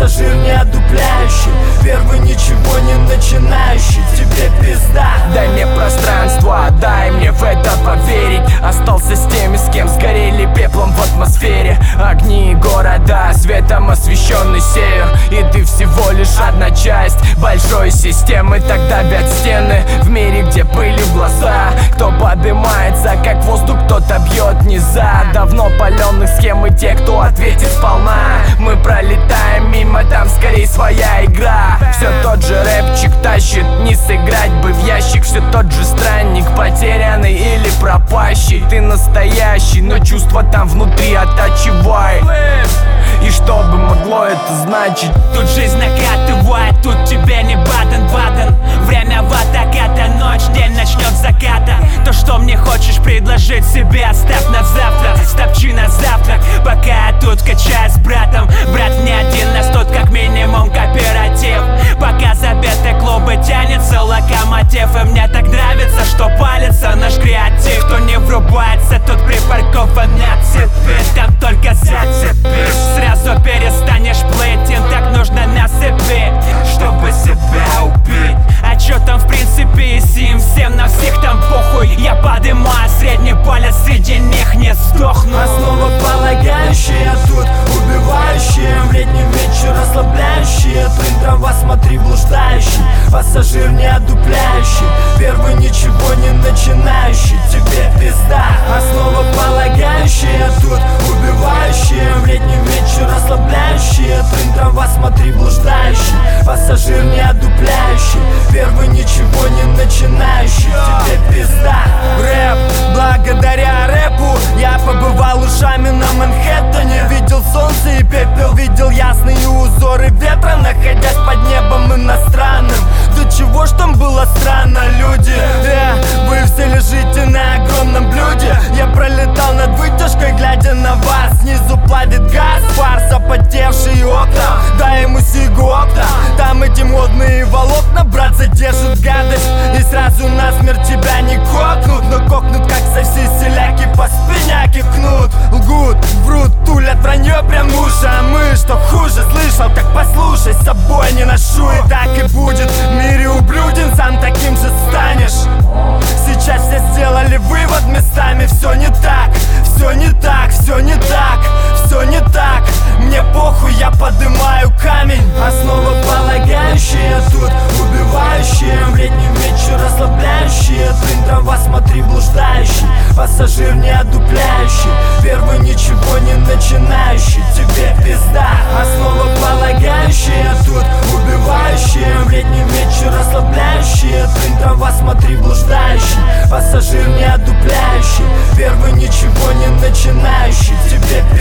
пассажир не одупляющий, первый ничего не начинающий, тебе пизда. Дай мне пространство, дай мне в это поверить. Остался с теми, с кем сгорели пеплом в атмосфере. Огни города, светом освещенный север. И ты всего лишь одна часть большой системы. Так давят стены в мире, где пыли в глаза. Кто поднимается, как воздух, кто-то бьет низа. Давно паленых схем и те, кто ответит сполна. Мы пролетаем мимо, там скорее своя игра. Все тот же рэпчик тащит, не сыграть бы в ящик. Все тот же странник, потерянный или пропащий. Ты настоящий, но чувства там внутри оттачивай. И что бы могло это значить? Тут жизнь накатывает, тут тебе не Баден-Баден. Время в атаке, это ночь, день начнет с заката. То, что мне хочешь предложить себе, оставь на завтра. Стопчи на завтрак, пока я тут качаюсь с братом. Брат не один, нас тут как минимум кооператив. Пока забиты клубы тянется локомотив. И мне так нравится, что палится наш креатив. Кто не врубается, тот припаркован на цепи. Там только зацепишь, сразу перестанешь плыть. Им так нужно насыпить, чтобы себя убить. А чё там в принципе, если им всем на всех там похуй? Я подымаю средний палец, среди них не сдохну. Основополагающие, а тут убивающие. В летний вечер расслабляющие. Трын, трава, смотри, блуждающий. Пассажир не одупляющий, первый ничего не начинающий, тебе пизда. Основополагающие, а тут убивающие. В летний вечер расслабляющие. Трын, трава, смотри, блуждающий. Пассажир не одупляющий, первый ничего не начинающий, тебе пизда. Рэп, благодаря рэпу я побывал ушами на Манхэттене. Видел солнце и пепел, видел ясные узоры ветра, находясь под небом иностранным. Да чего ж там было странно, люди? Вы все лежите на огромном блюде. Я пролетал над вытяжкой, глядя на вас. Снизу плавит газ, фар, запотевшие окна. Дай ему сигу окна, там эти модные волокна. Брат задержит гадость и сразу насмерть тебя не кокнут. Но кокнут, как соси-селяки, по спине кикнут. Лгут, врут, тулят вранье прям в уши. А мы, что хуже, слышал, так послушай, с собой не ношу. И так и будет, в мире ублюден, сам таким же станешь. Сейчас все сделали вывод местами. Все не так, все не так, все не так, все не так. Мне похуй, я подымаю камень. Основополагающие, тут убивающие. В летний вечер расслабляющие. Трын, трава, смотри, блуждающий. Пассажир не одупляющий, первый ничего не начинающий, тебе пизда. Основополагающие, тут убивающие. В летний вечер расслабляющие. Трын, трава, смотри, блуждающий. Пассажир не одупляющий, первый ничего не начинающий, тебе